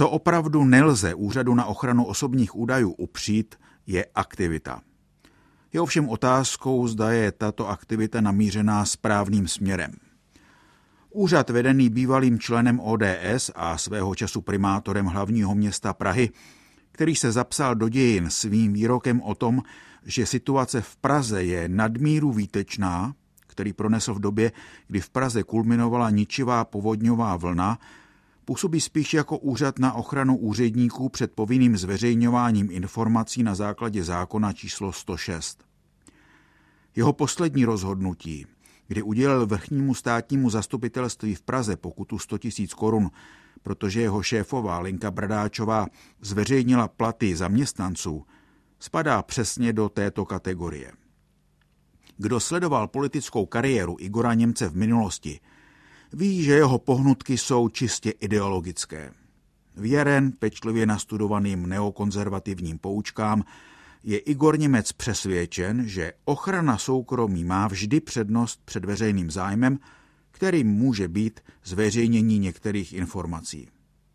Co opravdu nelze Úřadu na ochranu osobních údajů upřít, je aktivita. Je ovšem otázkou, zda je tato aktivita namířená správným směrem. Úřad vedený bývalým členem ODS a svého času primátorem hlavního města Prahy, který se zapsal do dějin svým výrokem o tom, že situace v Praze je nadmíru výtečná, který pronesl v době, kdy v Praze kulminovala ničivá povodňová vlna, působí spíš jako úřad na ochranu úředníků před povinným zveřejňováním informací na základě zákona číslo 106. Jeho poslední rozhodnutí, kdy udělil vrchnímu státnímu zastupitelství v Praze pokutu 100 000 korun, protože jeho šéfová Lenka Bradáčová zveřejnila platy zaměstnanců, spadá přesně do této kategorie. Kdo sledoval politickou kariéru Igora Němce v minulosti, ví, že jeho pohnutky jsou čistě ideologické. Věren pečlivě nastudovaným neokonzervativním poučkám je Igor Němec přesvědčen, že ochrana soukromí má vždy přednost před veřejným zájmem, kterým může být zveřejnění některých informací.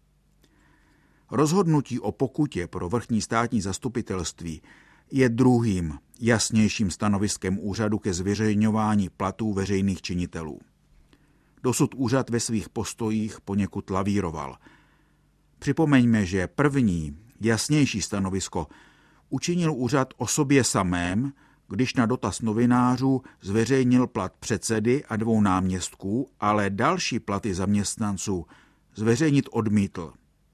Rozhodnutí o pokutě pro vrchní státní zastupitelství je druhým, jasnějším stanoviskem úřadu ke zveřejňování platů veřejných činitelů. Dosud úřad ve svých postojích poněkud lavíroval. Připomeňme, že první, jasnější stanovisko učinil úřad o sobě samém, když na dotaz novinářů zveřejnil plat předsedy a 2 náměstků, ale další platy zaměstnanců zveřejnit odmítl.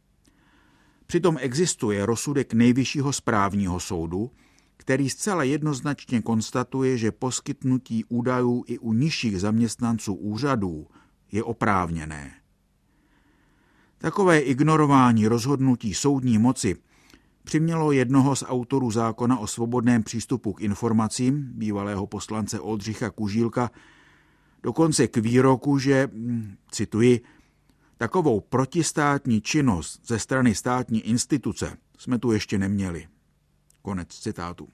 Přitom existuje rozsudek Nejvyššího správního soudu, který zcela jednoznačně konstatuje, že poskytnutí údajů i u nižších zaměstnanců úřadů je oprávněné. Takové ignorování rozhodnutí soudní moci přimělo jednoho z autorů zákona o svobodném přístupu k informacím, bývalého poslance Oldřicha Kužílka, dokonce k výroku, že, cituji, takovou protistátní činnost ze strany státní instituce jsme tu ještě neměli. Konec citátu.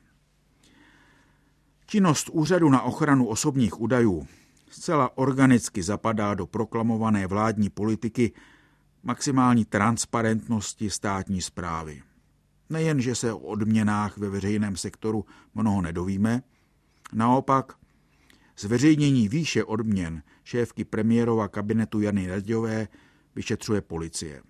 Činnost Úřadu na ochranu osobních údajů zcela organicky zapadá do proklamované vládní politiky maximální transparentnosti státní správy. Nejen, že se o odměnách ve veřejném sektoru mnoho nedovíme, naopak zveřejnění výše odměn šéfky premiérova kabinetu Jany Nagyové vyšetřuje policie.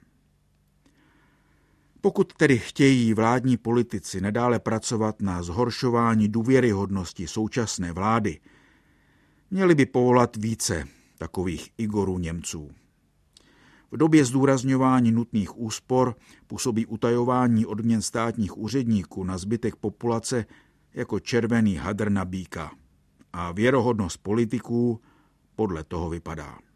Pokud tedy chtějí vládní politici nadále pracovat na zhoršování důvěryhodnosti současné vlády, měli by povolat více takových Igorů Němců. V době zdůrazňování nutných úspor působí utajování odměn státních úředníků na zbytek populace jako červený hadr na býka. A věrohodnost politiků podle toho vypadá.